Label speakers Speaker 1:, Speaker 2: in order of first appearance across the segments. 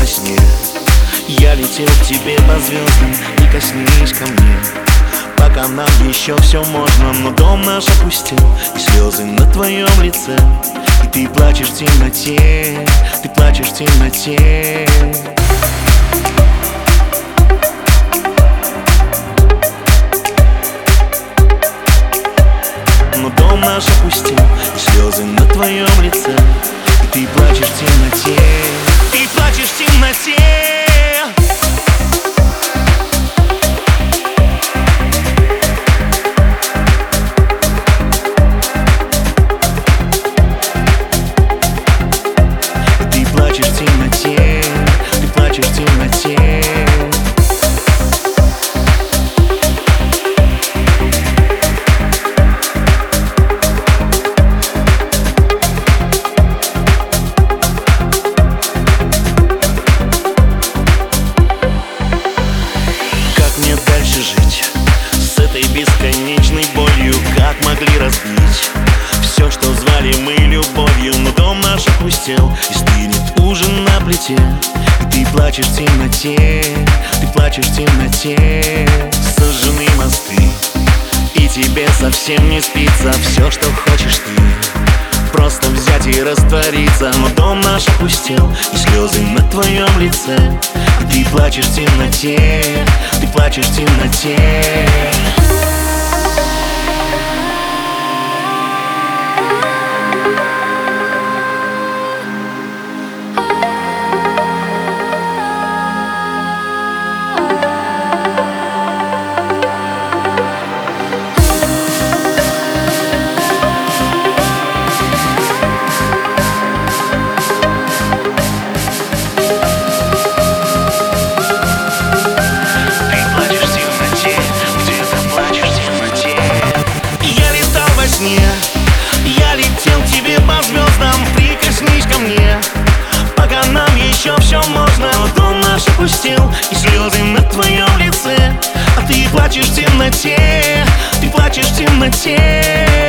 Speaker 1: во сне. Я летел к тебе по звездам, не коснись ко мне. Пока нам еще все можно, но дом наш опустел, и слезы на твоем лице. И ты плачешь в темноте, ты плачешь в темноте. Но дом наш опустел, и слезы на твоем лице. И ты плачешь в темноте, ты плачешь в темноте. Ты плачешь в темноте. Как мне дальше жить с этой бесконечной болью? Как могли разбить все, что звали мы любовью? Но дом наш опустел, и стынет ужин на плите. И ты плачешь в темноте, ты плачешь в темноте. Сожжены мосты, и тебе совсем не спится. Все, что хочешь ты, просто взять и раствориться. Но дом наш опустел, и слезы на твоем лице. И ты плачешь в темноте, ты плачешь в темноте. Я летел к тебе по звездам, прикоснись ко мне. Пока нам еще все можно, но дом наш опустел, и слезы на твоем лице. А ты плачешь в темноте, ты плачешь в темноте.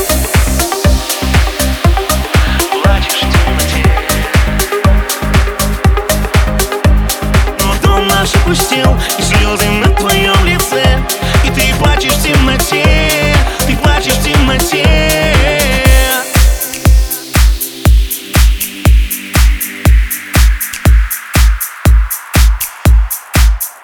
Speaker 1: Плачешь в темноте. Но дом наш опустел, и слезы на твоем лице. И ты плачешь в темноте.